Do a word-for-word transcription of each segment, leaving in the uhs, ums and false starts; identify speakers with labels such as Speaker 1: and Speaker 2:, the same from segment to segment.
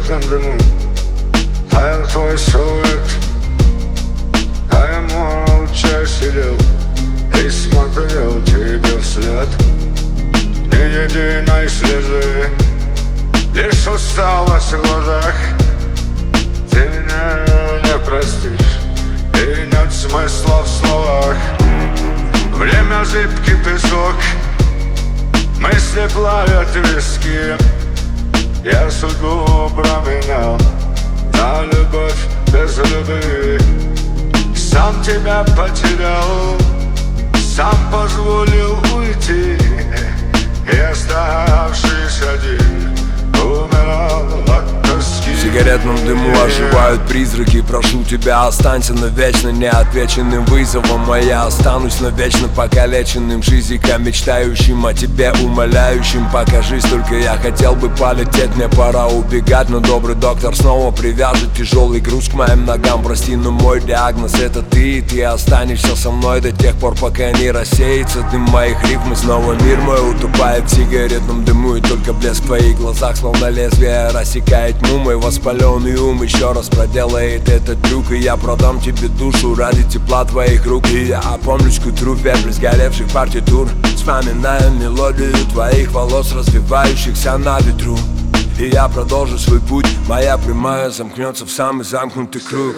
Speaker 1: сигаретном дыму таял твой силуэт, а я молча сидел и смотрел тебе вслед. Ни единой слезы, лишь усталость в глазах. Ты меня не простишь, и нет смысла в словах. Время зыбкий песок, мысли плавят виски. Я судьбу променял на любовь без любви. Сам тебя потерял, сам позволил уйти, и оставшись один умирал от тоски.
Speaker 2: В сигаретном дыму оживают призраки. Прошу тебя, останься навечно неотвеченным вызовом, а я останусь навечно покалеченным шизиком, мечтающим о тебе, умоляющим. Покажись, только я хотел бы полететь. Мне пора убегать, но добрый доктор снова привяжет тяжелый груз к моим ногам. Прости, но мой диагноз — это ты, и ты останешься со мной до тех пор, пока не рассеется дым моих рифм. И снова мир мой утопает в сигаретном дыму, и только блеск в твоих глазах, словно лезвие, рассекает тьму. Мой воспаленный ум еще раз проделает этот трюк, и я продам тебе душу ради тепла твоих рук. И я опомнюсь к утру в пепле сгоревших партитур, вспоминая мелодию твоих волос, развивающихся на ветру. И я продолжу свой путь, моя прямая замкнется в самый замкнутый круг.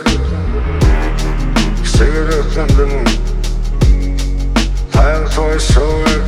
Speaker 1: В сигаретном дыму таял твой силуэт,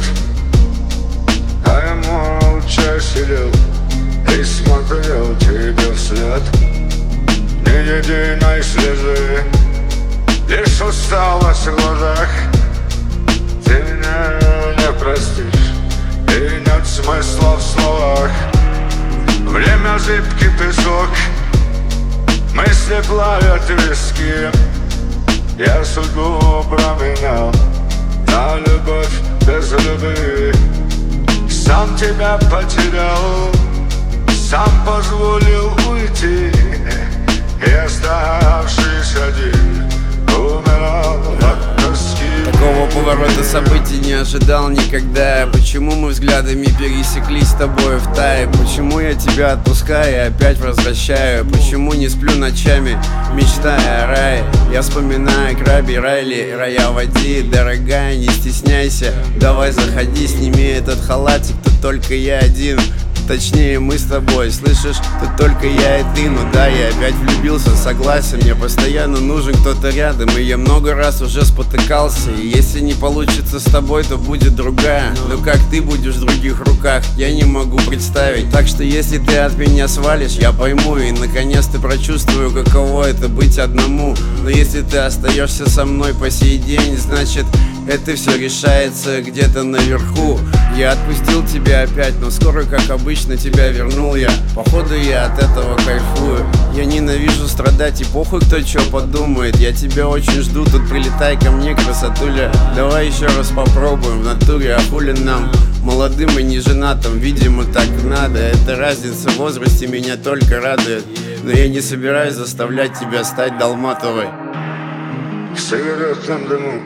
Speaker 1: а я молча сидел и смотрел тебе вслед. Ни единой слезы, лишь усталость в глазах. Ты меня не простишь, и нет смысла в словах. Время зыбкий песок, мысли плавят виски. Я судьбу променял на любовь без любви. Сам тебя потерял, сам позволил уйти, и оставшись один умирал от тоски.
Speaker 3: Такого поворота событий не ожидал никогда. Почему мы взглядами пересеклись с тобой в тае? Почему я тебя отпускаю и опять возвращаю? Почему не сплю ночами, мечтая о рае? Я вспоминаю Краби, Райли, рая води. Дорогая, не стесняйся, давай заходи, сними этот халатик, тут только я один. Точнее, мы с тобой, слышишь, тут только я и ты. Ну да, я опять влюбился, согласен. Мне постоянно нужен кто-то рядом, и я много раз уже спотыкался. И если не получится с тобой, то будет другая. Но как ты будешь в других руках, я не могу представить. Так что если ты от меня свалишь, я пойму, и наконец-то прочувствую, каково это быть одному. Но если ты остаешься со мной по сей день, значит, это все решается где-то наверху. Я отпустил тебя опять, но скоро, как обычно, тебя вернул я. Походу я от этого кайфую. Я ненавижу страдать, и похуй кто чё подумает. Я тебя очень жду, тут прилетай ко мне, красотуля. Давай еще раз попробуем в натуре, а хули нам, молодым и не женатым, видимо, так надо. Эта разница в возрасте меня только радует, но я не собираюсь заставлять тебя стать Долматовой.
Speaker 1: В сигаретном дыму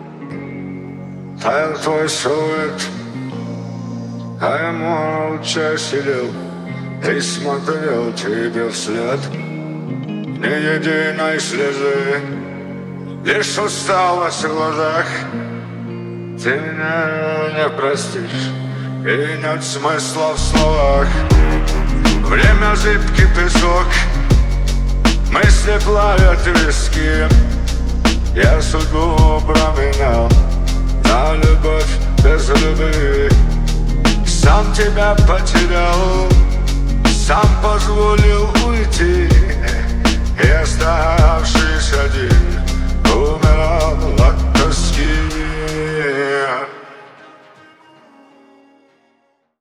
Speaker 1: таял твой силуэт, а я молча сидел и смотрел тебе вслед. Ни единой слезы, лишь усталость в глазах. Ты меня не простишь, и нет смысла в словах. Время зыбкий песок, мысли плавят виски. Я судьбу променял на любовь без любви. Сам тебя потерял, сам позволил уйти, и оставшись один